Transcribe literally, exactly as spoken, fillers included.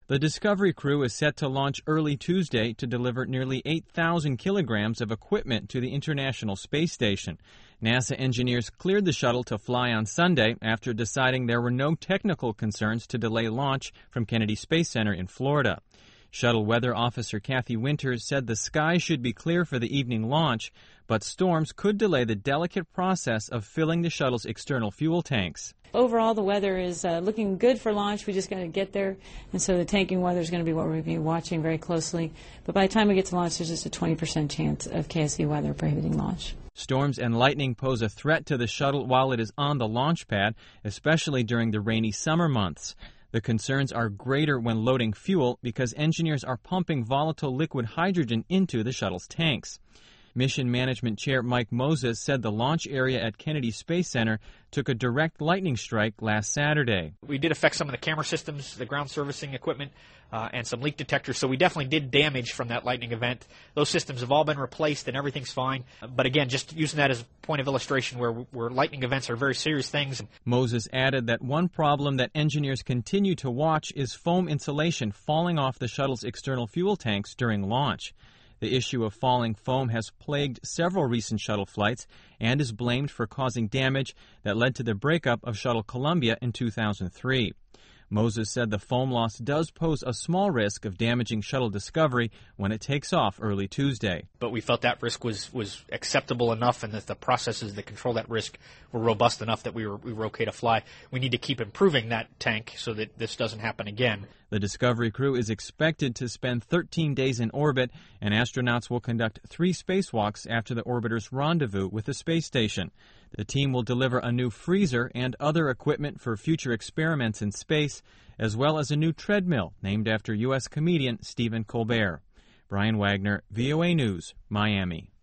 The Discovery crew is set to launch early Tuesday to deliver nearly eight thousand kilograms of equipment to the International Space Station. NASA engineers cleared the shuttle to fly on Sunday after deciding there were no technical concerns to delay launch from Kennedy Space Center in Florida. Shuttle Weather Officer Kathy Winters said the sky should be clear for the evening launch, but storms could delay the delicate process of filling the shuttle's external fuel tanks. Overall, the weather is uh, looking good for launch. We just got to get there, and so the tanking weather is going to be what we'll be watching very closely. But by the time we get to launch, there's just a twenty percent chance of K S E weather prohibiting launch. Storms and lightning pose a threat to the shuttle while it is on the launch pad, especially during the rainy summer months. The concerns are greater when loading fuel because engineers are pumping volatile liquid hydrogen into the shuttle's tanks. Mission Management Chair Mike Moses said the launch area at Kennedy Space Center took a direct lightning strike last Saturday. We did affect some of the camera systems, the ground servicing equipment, uh, and some leak detectors, so we definitely did damage from that lightning event. Those systems have all been replaced and everything's fine. But again, just using that as a point of illustration where, where lightning events are very serious things. Moses added that one problem that engineers continue to watch is foam insulation falling off the shuttle's external fuel tanks during launch. The issue of falling foam has plagued several recent shuttle flights and is blamed for causing damage that led to the breakup of Shuttle Columbia in two thousand three. Moses said the foam loss does pose a small risk of damaging Shuttle Discovery when it takes off early Tuesday. But we felt that risk was, was acceptable enough and that the processes that control that risk were robust enough that we were, we were okay to fly. We need to keep improving that tank so that this doesn't happen again. The Discovery crew is expected to spend thirteen days in orbit, and astronauts will conduct three spacewalks after the orbiter's rendezvous with the space station. The team will deliver a new freezer and other equipment for future experiments in space, as well as a new treadmill named after U S comedian Stephen Colbert. Brian Wagner, V O A News, Miami.